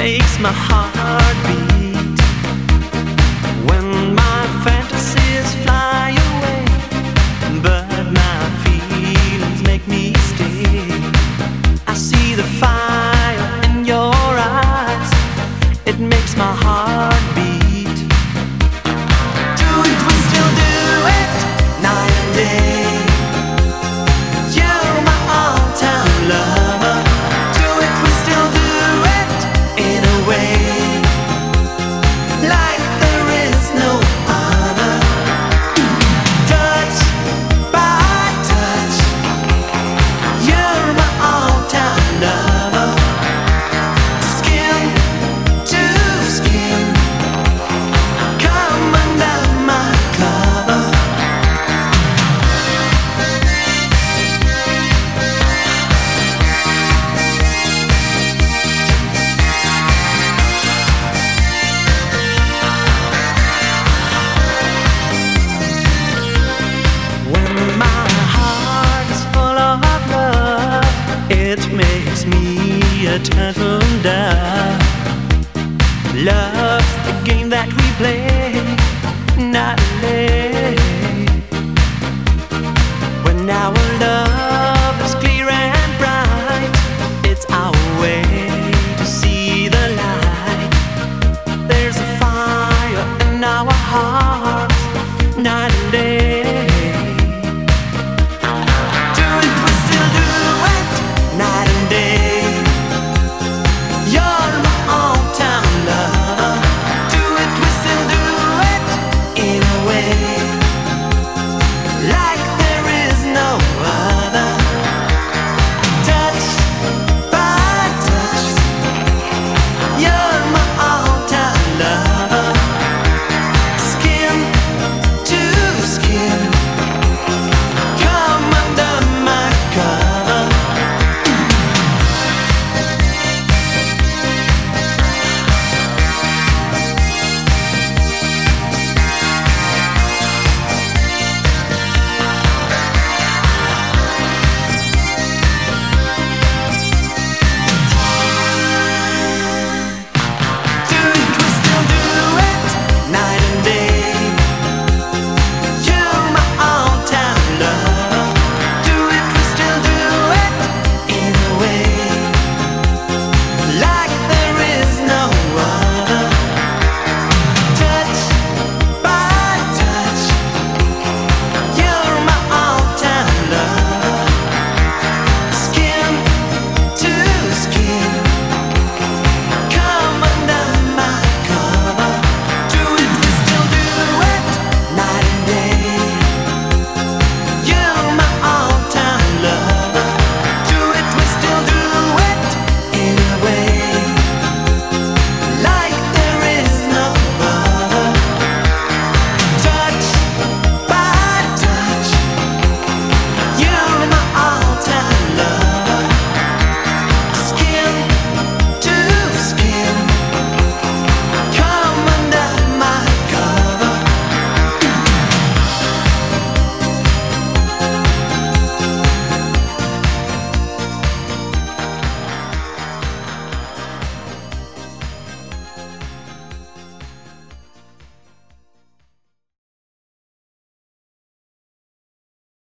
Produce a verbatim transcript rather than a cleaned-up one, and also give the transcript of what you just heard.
makes my heart beat. When my fantasies fly away, but my feelings make me stay. I see the fire in your eyes, it makes my heart beat. Do it, we still do it, night and day. You're my all-time lover. Do it, we still do it, in a way, like there is no other. Touch by touch, you're my all-time lover. Skin to skin, come under my cover. When my heart is full of love, it makes me a turtle dove. Love's the game that we play nightly. When our love